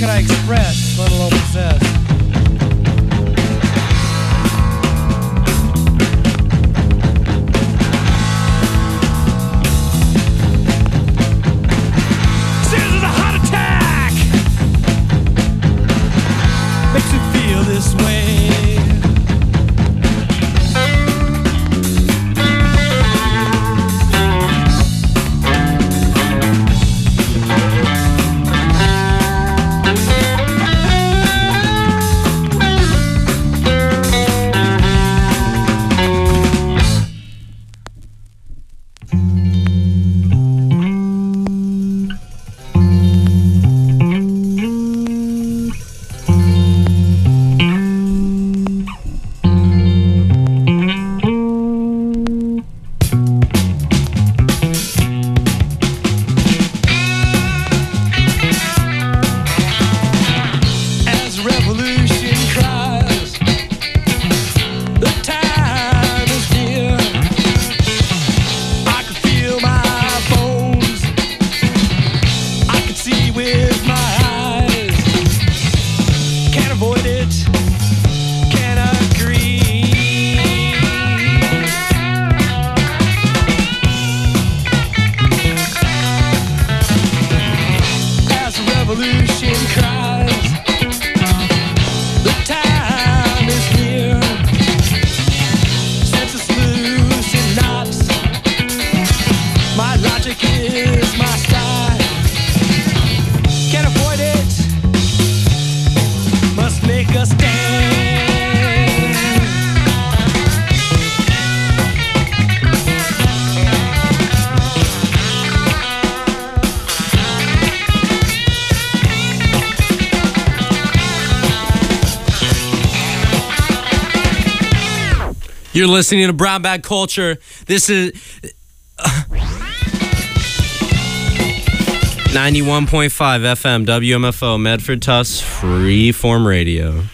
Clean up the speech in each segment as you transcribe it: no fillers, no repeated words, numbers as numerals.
can I express, let alone possess? This way. You're listening to Brown Bag Culture. This is 91.5 FM WMFO Medford Tufts Freeform Radio.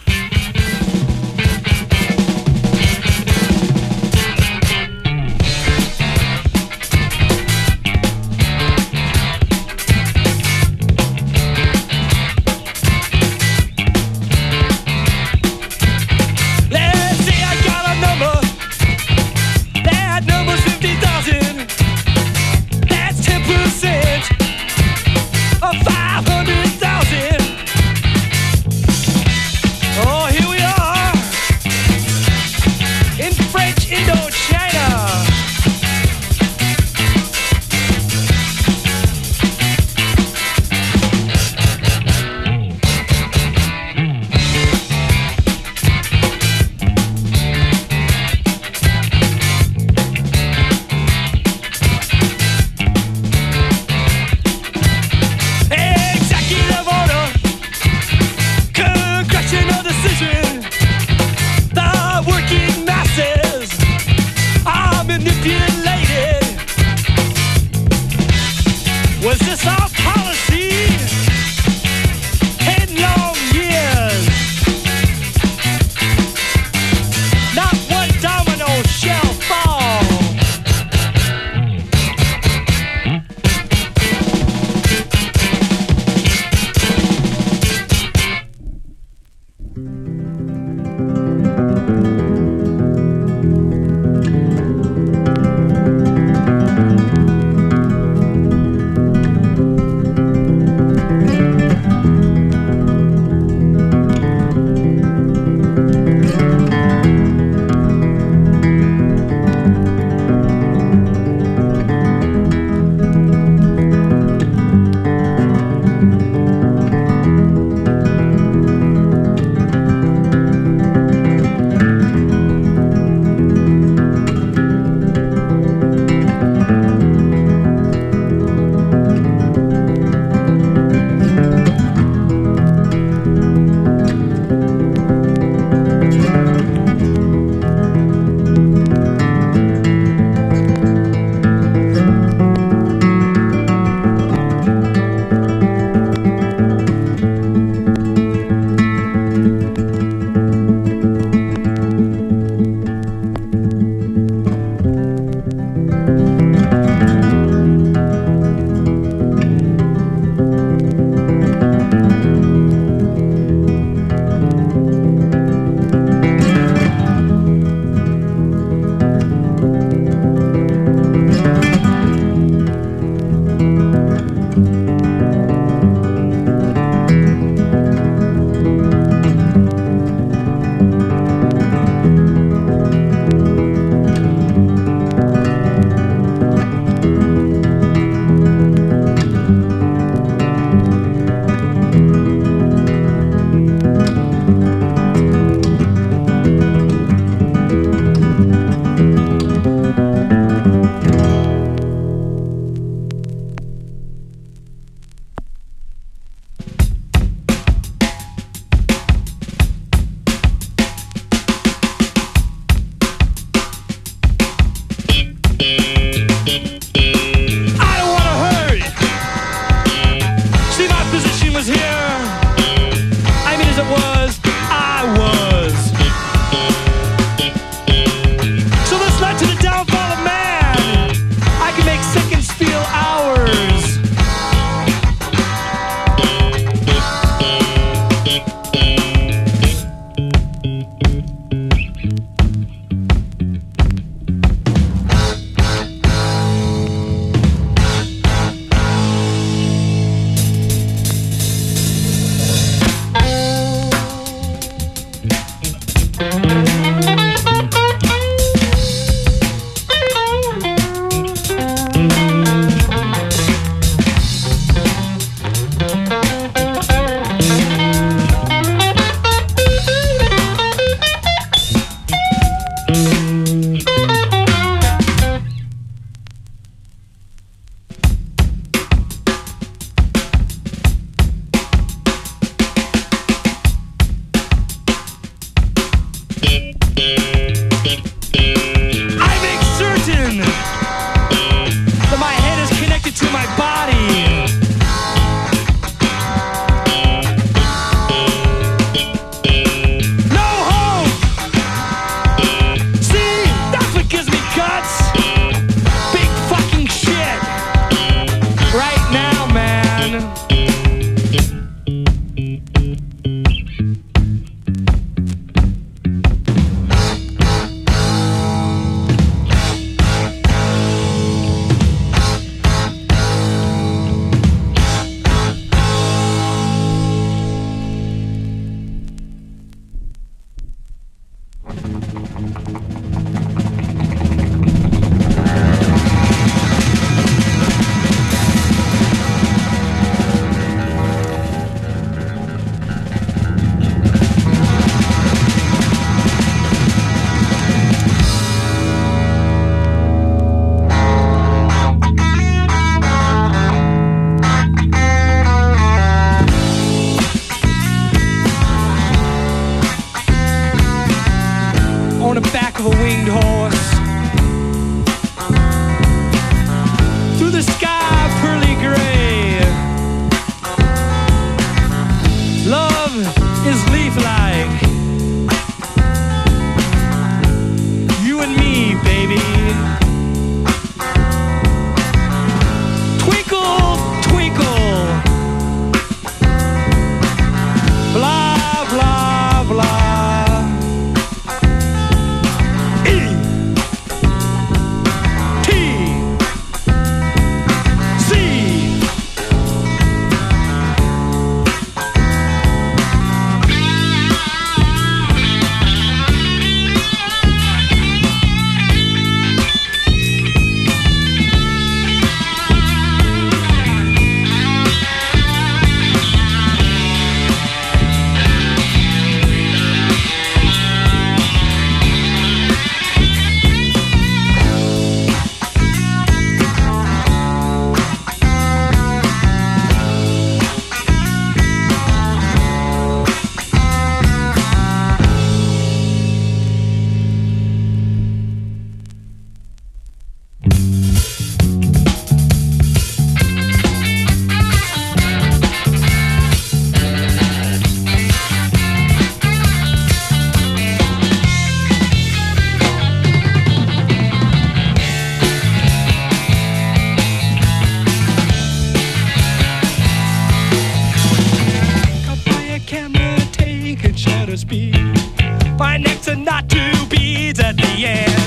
just be my next and not two beads at the end.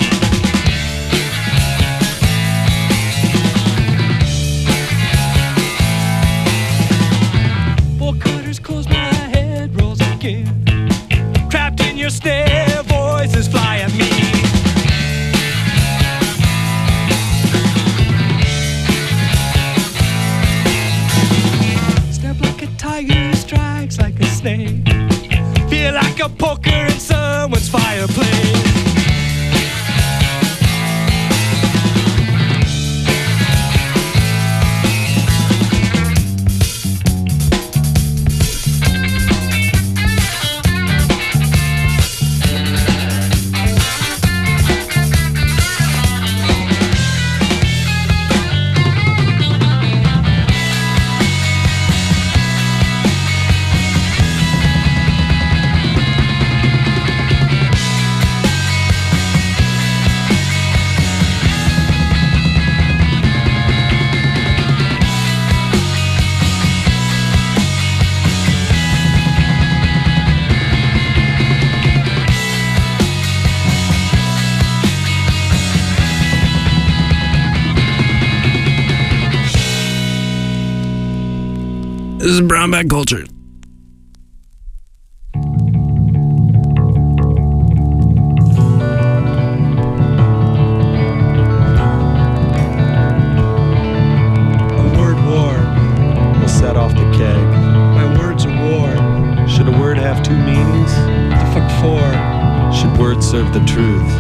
Four quarters close, my head rolls again. Trapped in your snare, voices fly at me. Step like a tiger, strikes like a snake. Feel like a poker in someone's fireplace. This is Brown Bag Culture. A word war will set off the keg. My words are war. Should a word have two meanings? The fuck for? Should words serve the truth?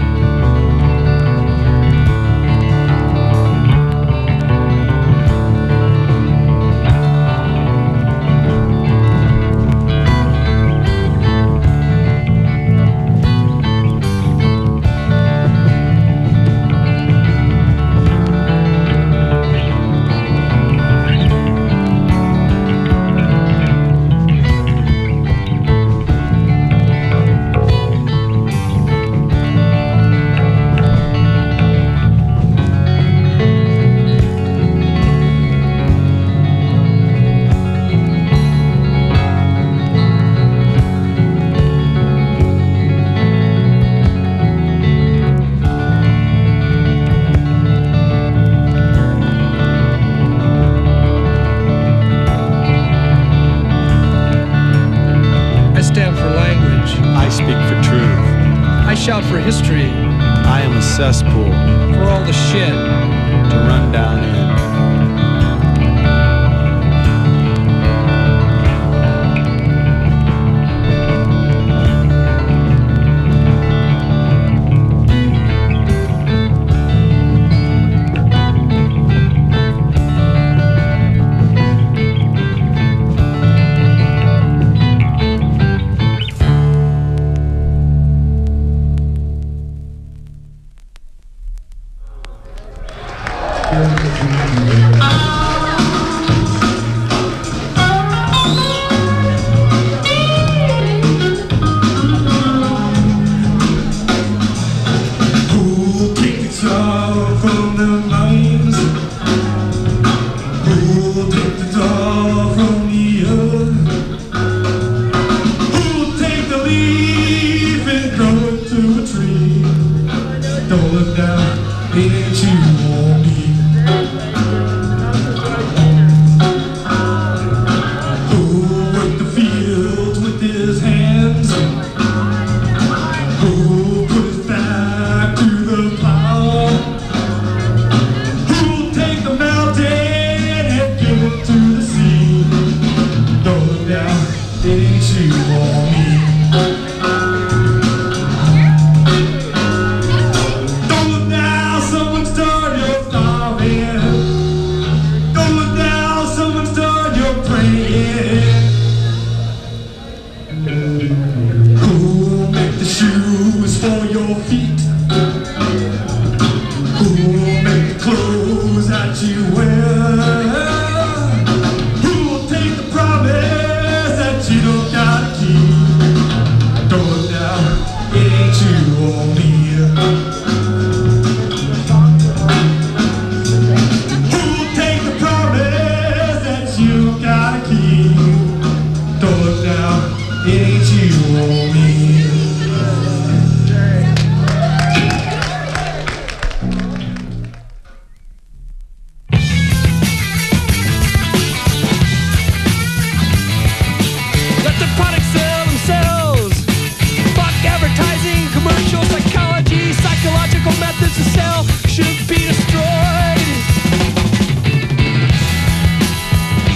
Shout for history. I am a cesspool for all the shit to run down in. It ain't you or me. Let the products sell themselves. Fuck advertising, commercial psychology, psychological methods to sell should be destroyed.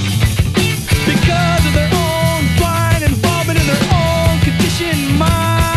Because of their own blind involvement in their own conditioned mind.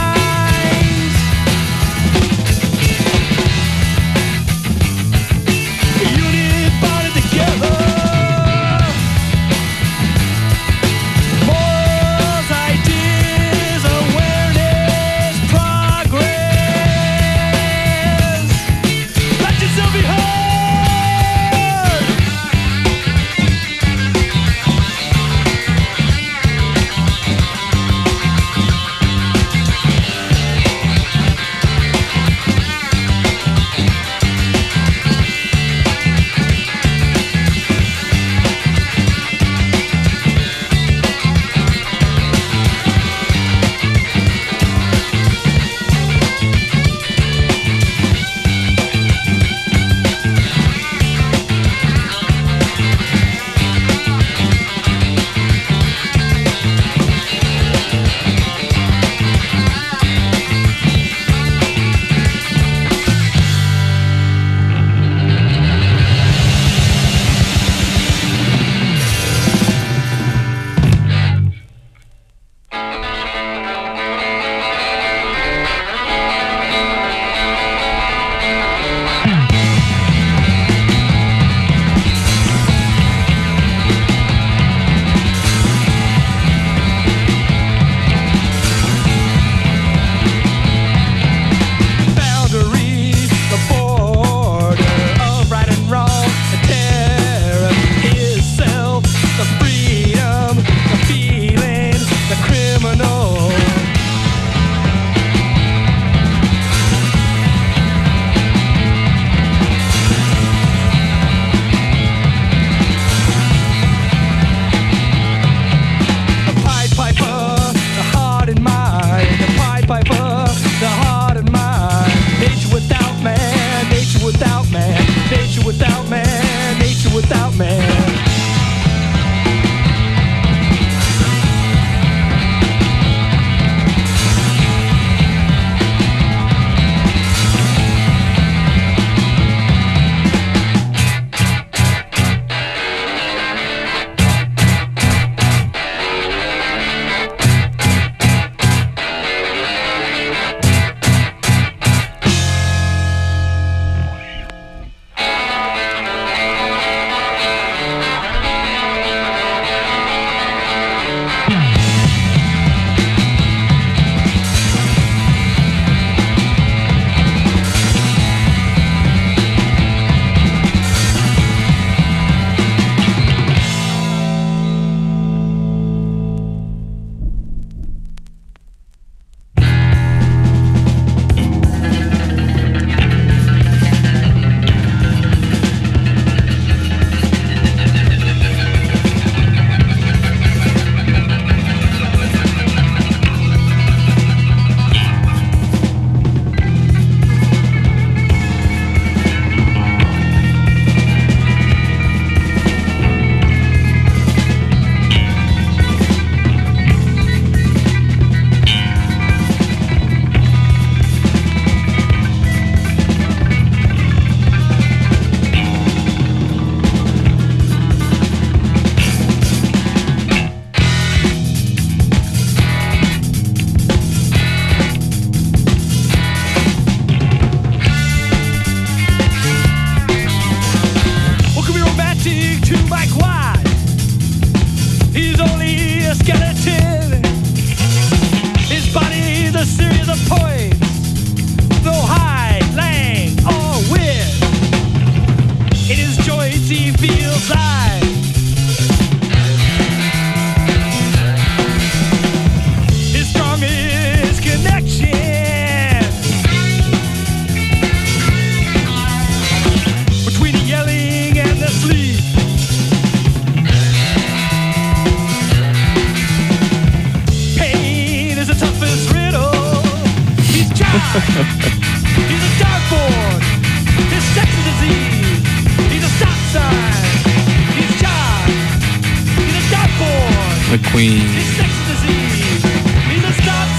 He's a dartboard. His sex is disease. He's a stop sign. He's John. He's a dartboard. McQueen. His sex is disease. He's a stop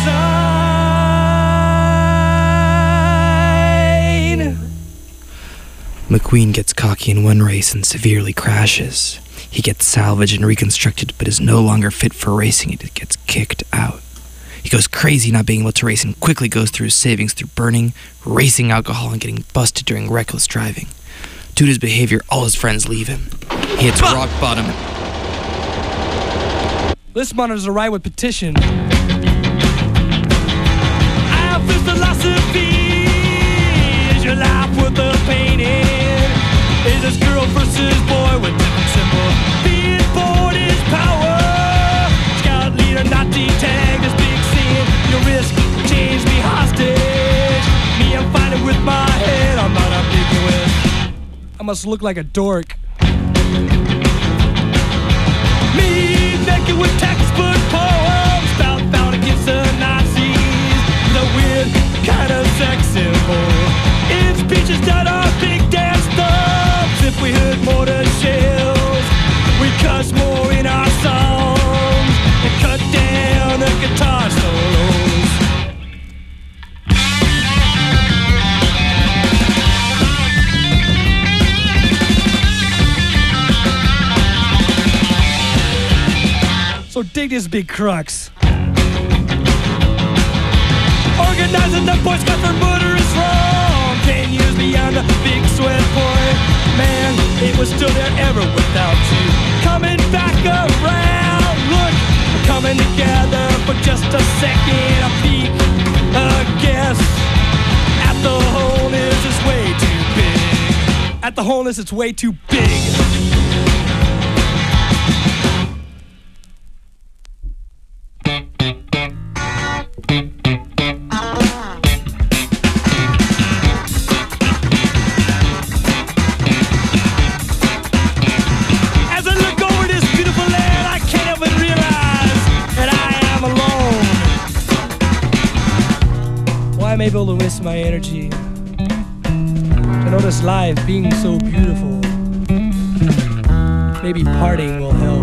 sign. McQueen gets cocky in one race and severely crashes. He gets salvaged and reconstructed, but is no longer fit for racing. It gets kicked out. He goes crazy not being able to race and quickly goes through his savings through burning, racing alcohol, and getting busted during reckless driving. Due to his behavior, all his friends leave him. He hits rock bottom. List monitors a right with petition. I have this philosophy. Is your life worth the painting? Is this girl versus boy with different symbols? Being born is power. Scout leader, Nazi tag, this big sin. Your risk change me hostage. Me, I'm fighting with my head. I'm not ambiguous. I must look like a dork. Me, naked with textbook poems. Bound against the Nazis. The weird kind of sex symbol. In speeches that are big dance thumbs. If we heard mortar shells, we cuss more in our songs and cut down the guitar solos. So dig this big crux. Organizing the Boy Scouts for murder is wrong. 10 years beyond the big sweat point. Man, it was still there ever without you. Coming back around. Look, we're coming together for just a second. A peek, a guess. At the wholeness, it's way too big. At the wholeness, it's way too big. I'm able to waste my energy to notice life being so beautiful. Maybe parting will help.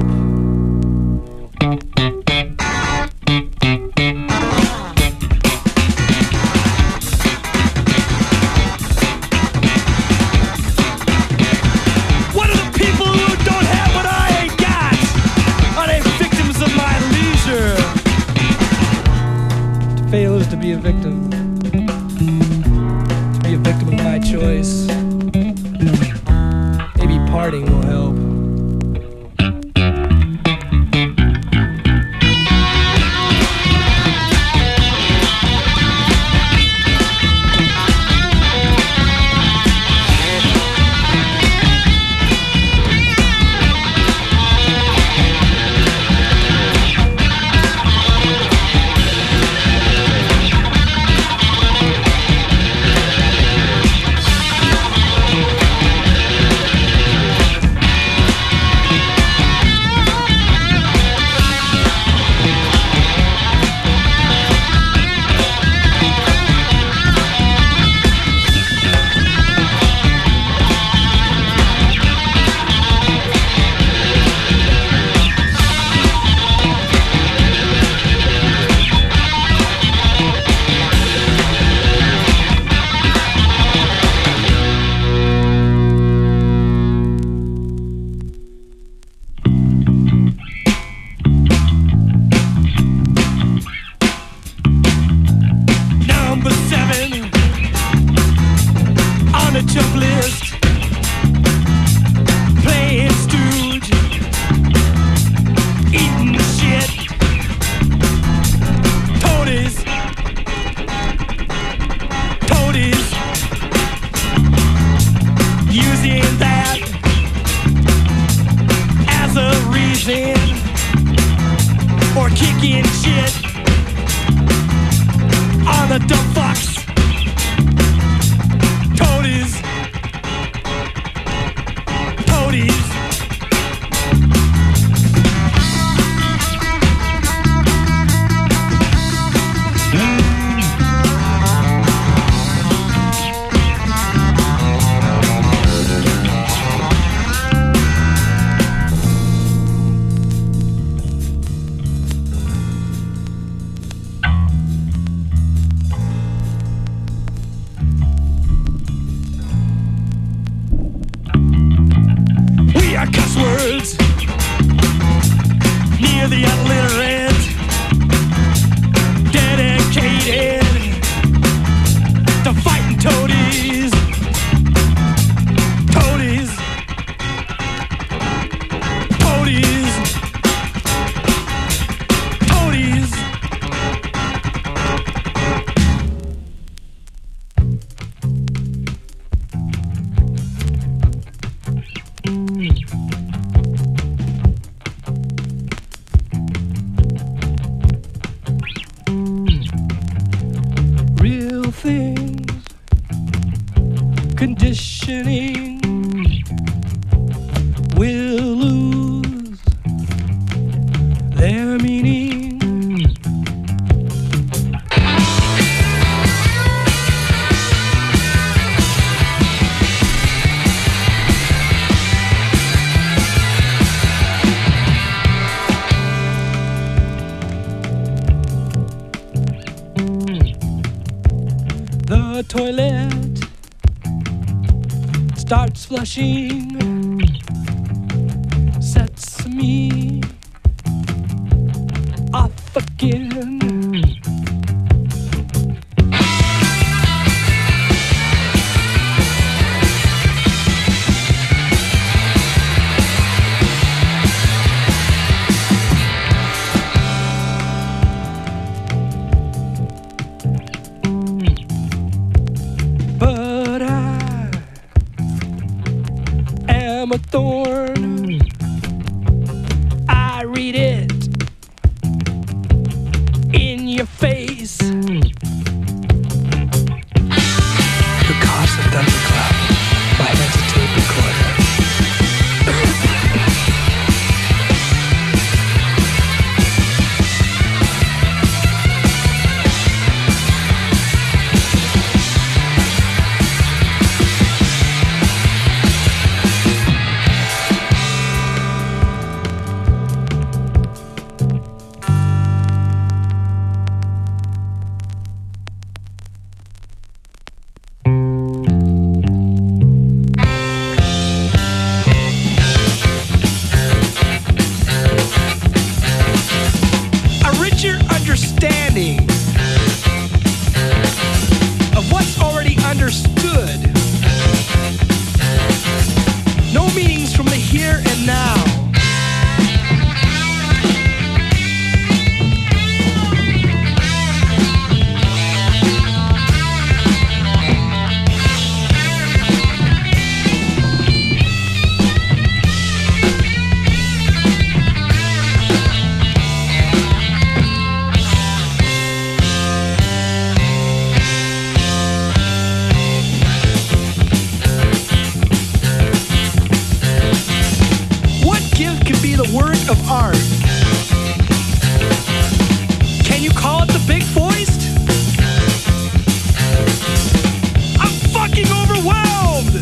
What are the people who don't have what I ain't got? Are they victims of my leisure? To fail is to be a victim. Be a victim of my choice. Maybe parting will help. petitioning will lose their meaning. The toilet starts flushing, sets me off again. But I am a thorn. I read it in your face. Who caused the thunderclap? My head's a tape recorder. A richer understanding of what's already understood. No meanings from the here and now. What gift can be the work of art? Can you call it the big voiced? I'm fucking overwhelmed!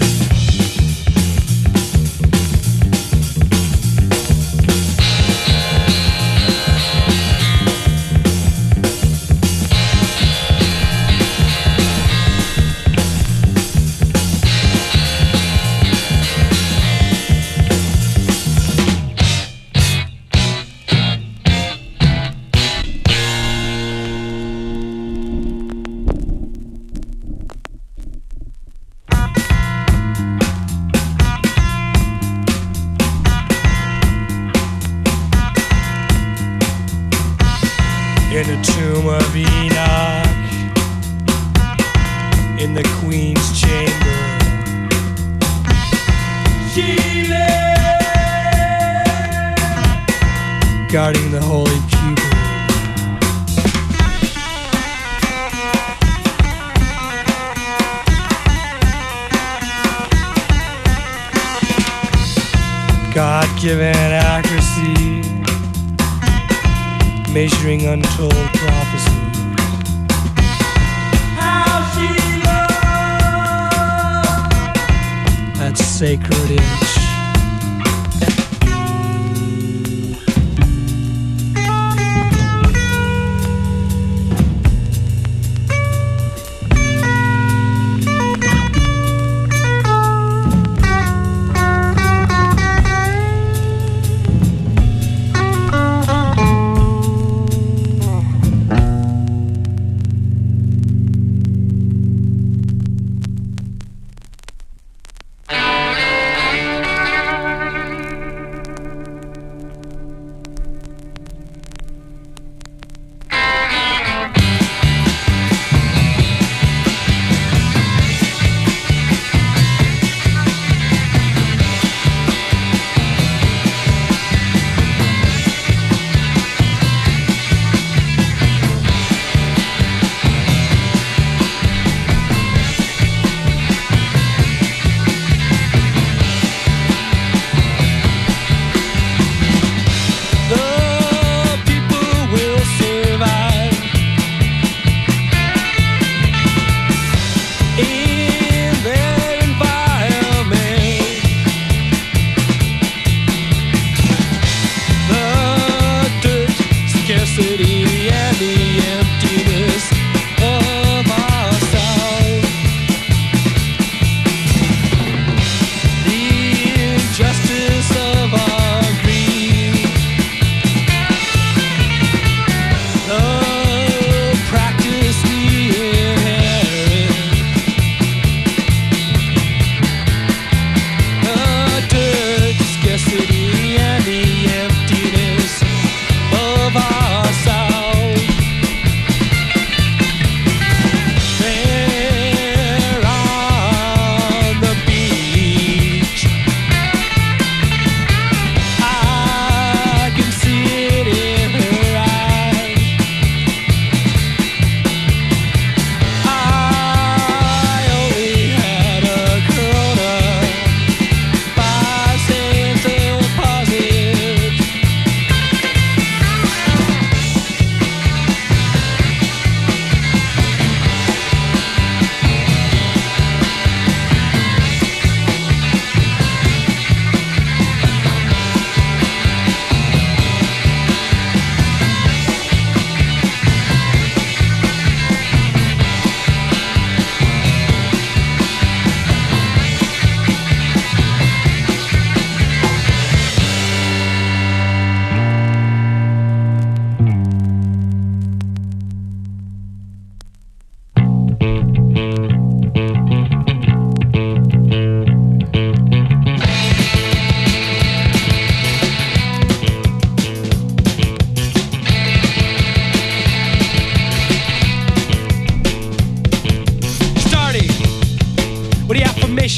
In the tomb of Enoch, in the Queen's chamber, she lay, guarding the holy Cupid. God-given accuracy, measuring untold prophecies. How she loved that sacred inch.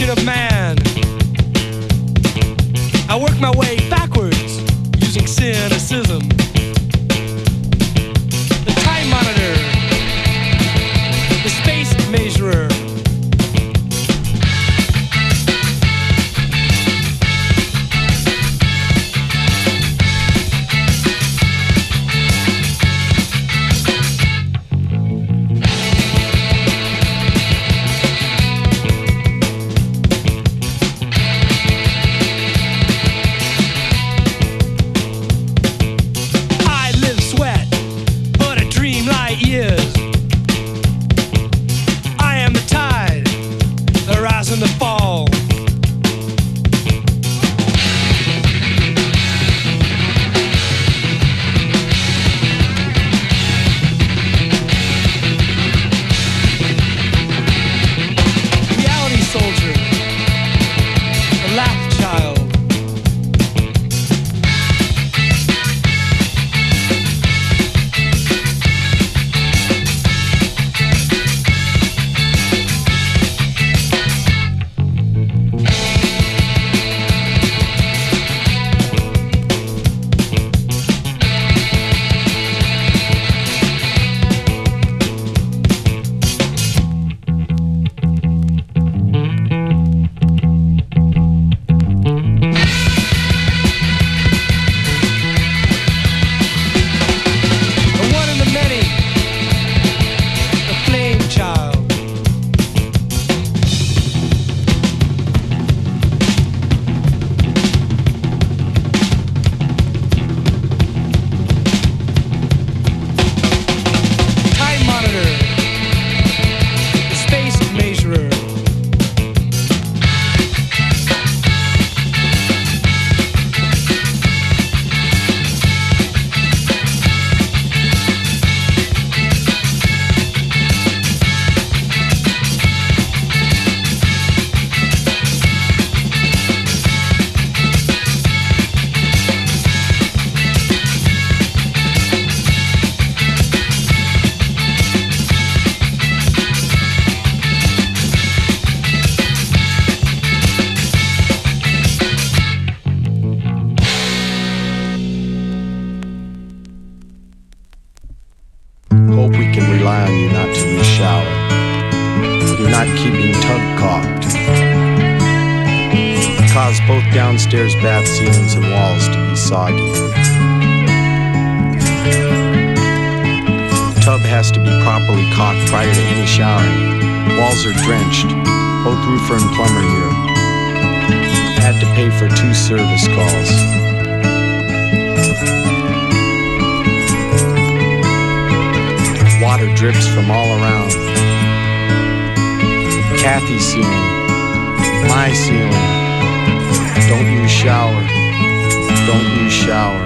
evolution of man. I work my way backwards using cynicism. The time monitor, the space measurer. Downstairs bath ceilings and walls to be soggy. Tub has to be properly caulked prior to any showering. Walls are drenched. Both roofer and plumber here. Had to pay for 2 service calls. Water drips from all around. Kathy's ceiling. My ceiling. Don't use shower. Don't use shower.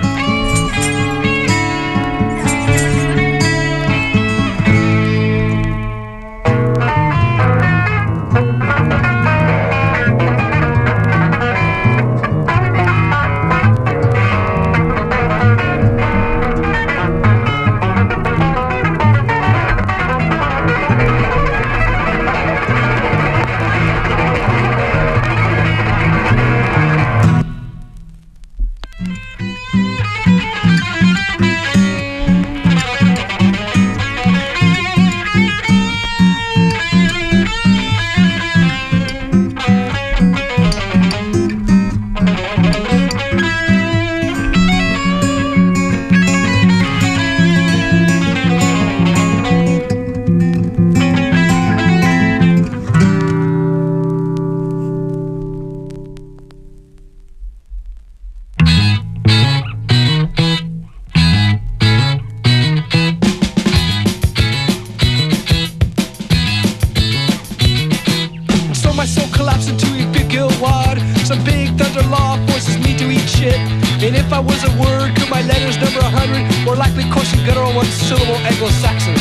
And if I was a word, could my letters number 100? More likely question guttural one-syllable Anglo-Saxon.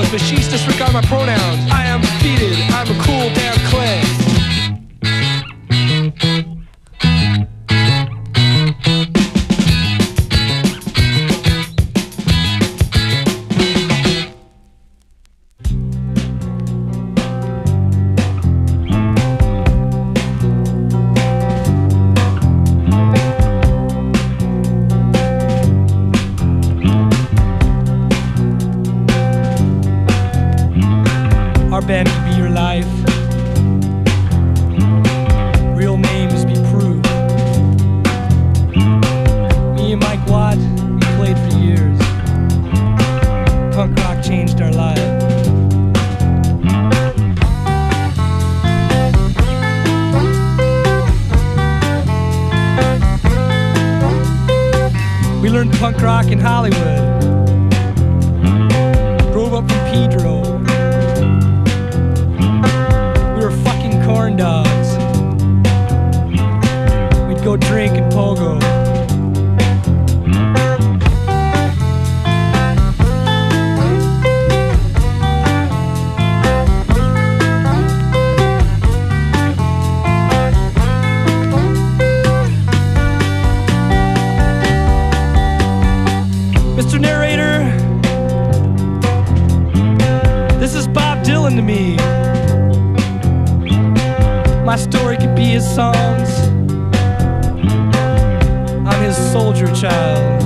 pronouns, but she's disregard my pronouns. I am defeated, I'm a cool damn clay. Our band could be your life. Real names be proved. Me and Mike Watt, we played for years. Punk rock changed our lives. We learned punk rock in Hollywood. Drove up from Pedro. Corn dogs. We'd go drink and pogo. Mr. Narrator, this is Bob Dylan to me. My story could be his songs. I'm his soldier child.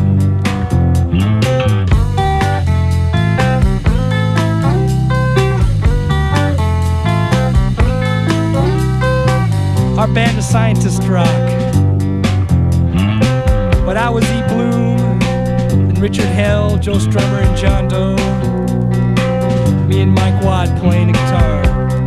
Our band of scientist rock. But I was E. Bloom, and Richard Hell, Joe Strummer, and John Doe. Me and Mike Watt playing the guitar.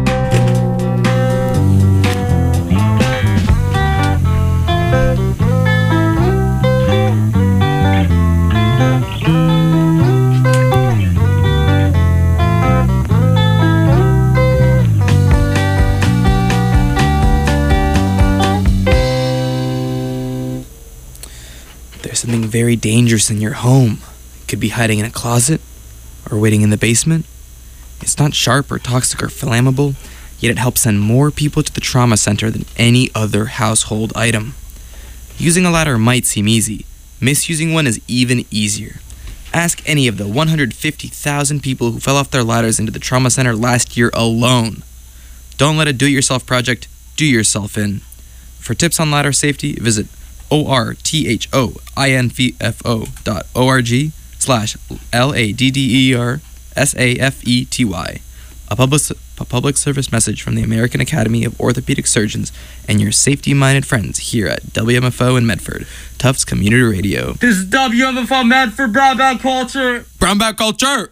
Something very dangerous in your home. It could be hiding in a closet or waiting in the basement. It's not sharp or toxic or flammable, yet it helps send more people to the trauma center than any other household item. Using a ladder might seem easy. Misusing one is even easier. Ask any of the 150,000 people who fell off their ladders into the trauma center last year alone. Don't let a do-it-yourself project do yourself in. For tips on ladder safety, visit orthoinfo.org/laddersafety. A public service message from the American Academy of Orthopedic Surgeons and your safety-minded friends here at WMFO in Medford, Tufts Community Radio. This is WMFO Medford, Brown Bag Culture. Brown Bag Culture.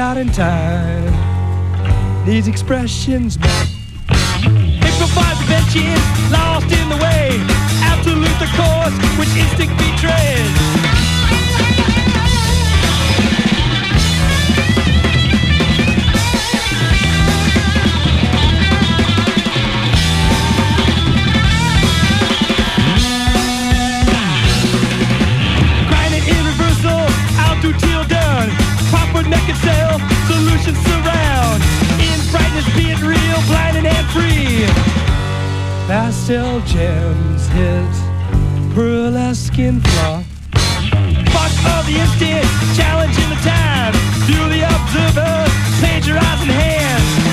out in time. These expressions met. Liquefied prevention, lost in the way. Absolute the course which instinct betrays. Grinding in reversal, out to till done. Proper naked sail, solutions surround. In brightness, be it real, blinding and free. Pastel gems hit pearlesque in flaw. Spark of the instant, challenging the time. Feel the observer, page your eyes and hands.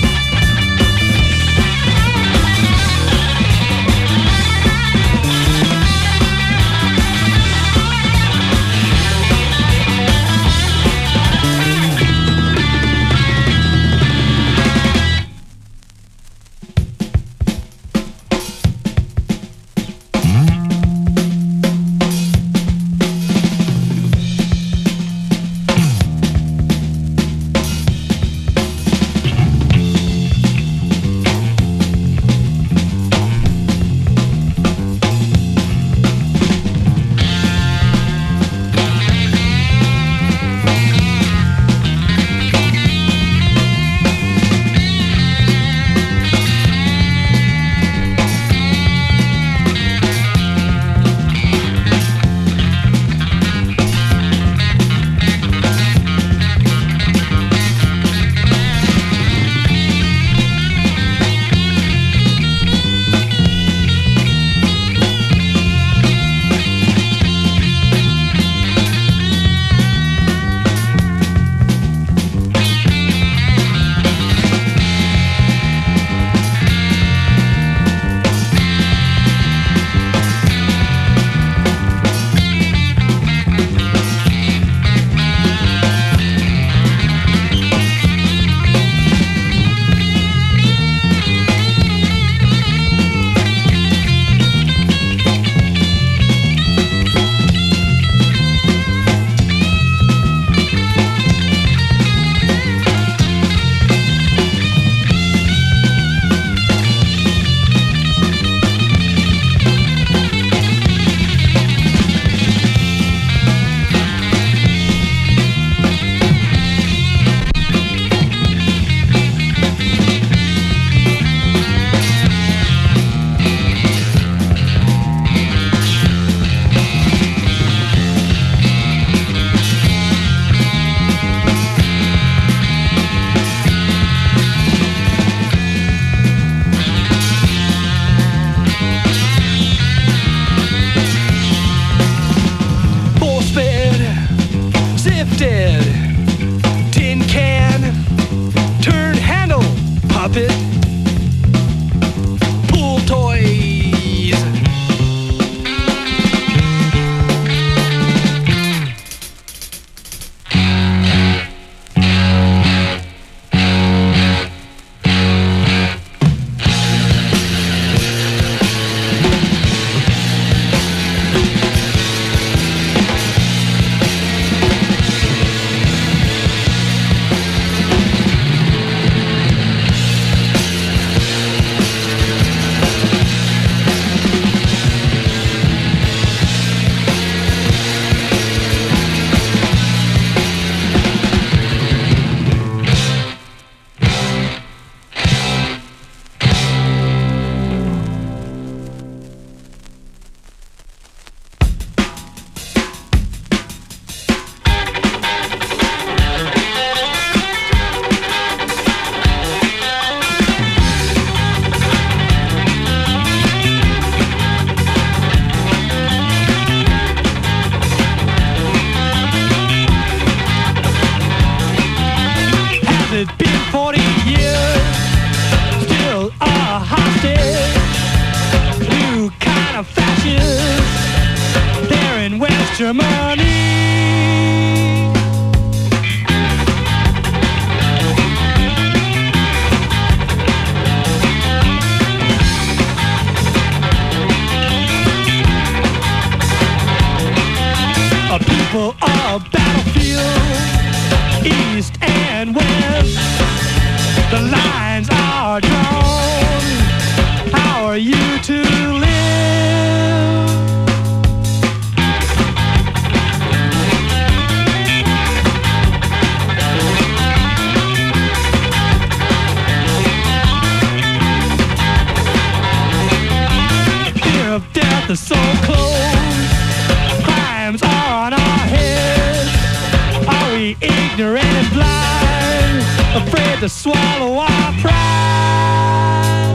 Germany. A people, a battlefield, east and are so close. Crimes are on our heads. Are we ignorant and blind, afraid to swallow our pride?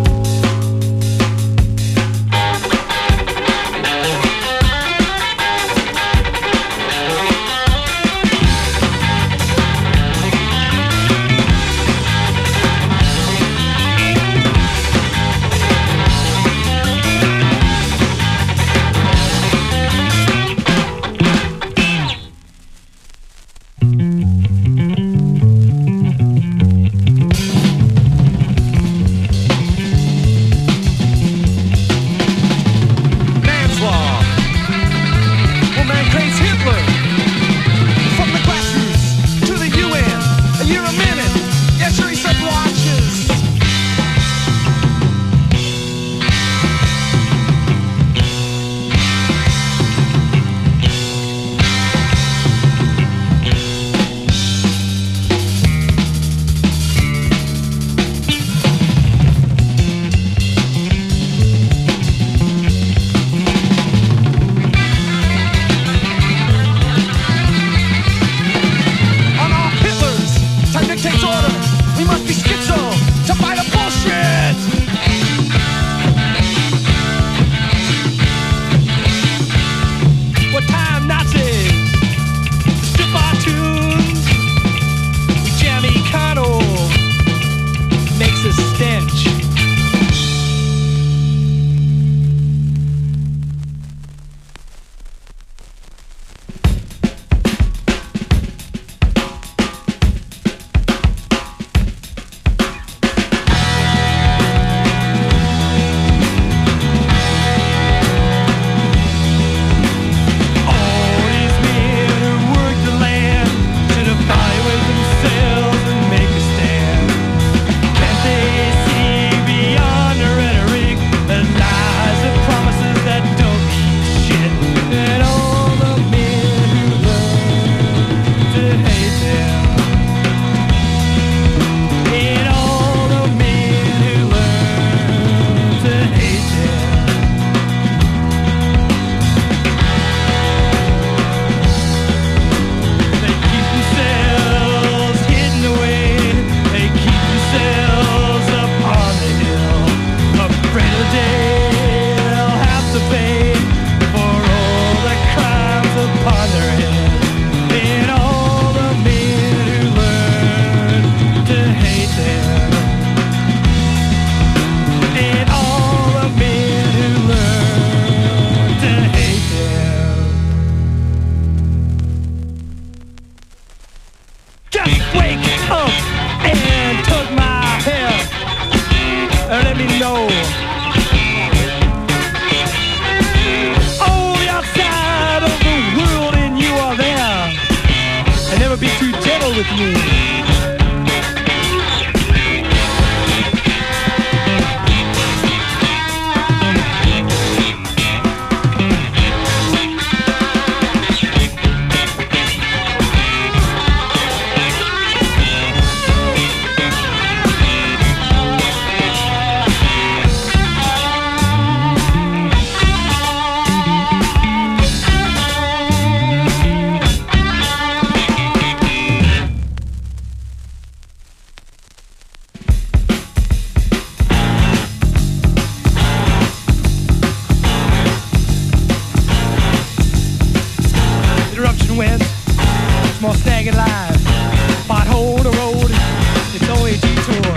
with me. Wind, small snagging live, pothole the road, it's only a detour.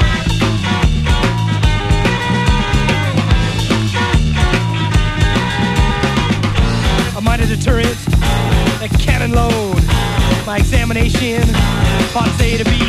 I minded the turret, that cannon load, my examination, parts A to B.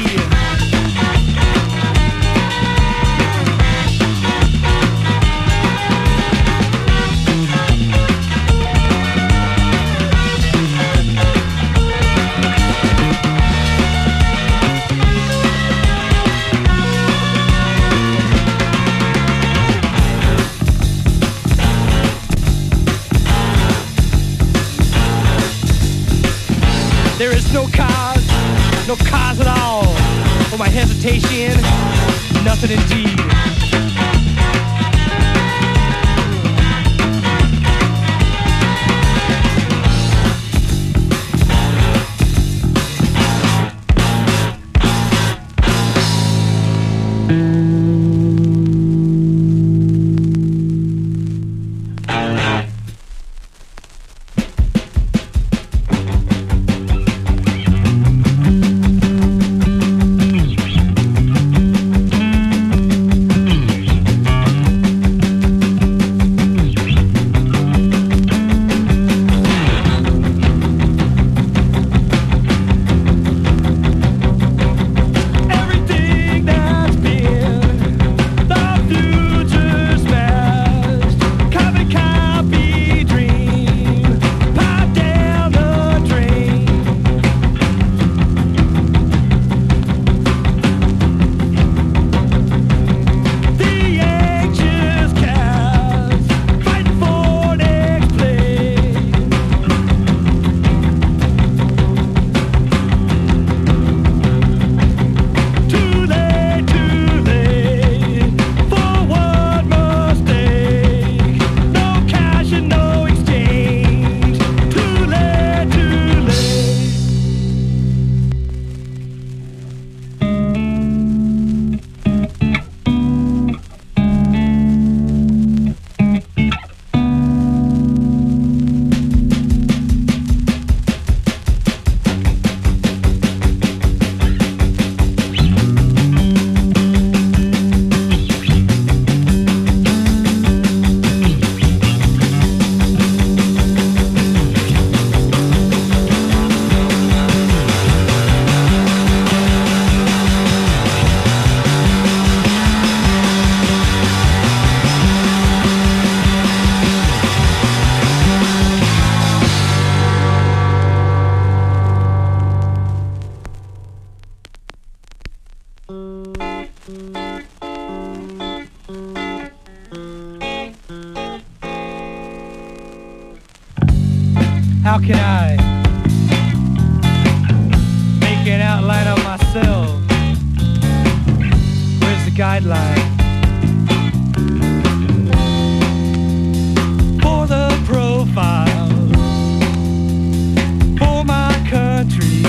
There is no cause at all for my hesitation, nothing indeed. can I make an outline of myself? Where's the guideline for the profile for my country?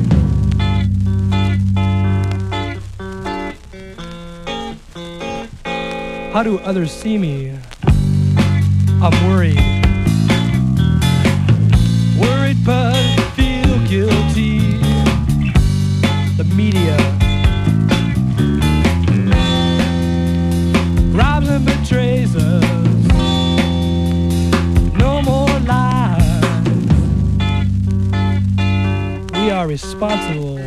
How do others see me? I'm worried. Worried but feel guilty. The media robs and betrays us. No more lies. We are responsible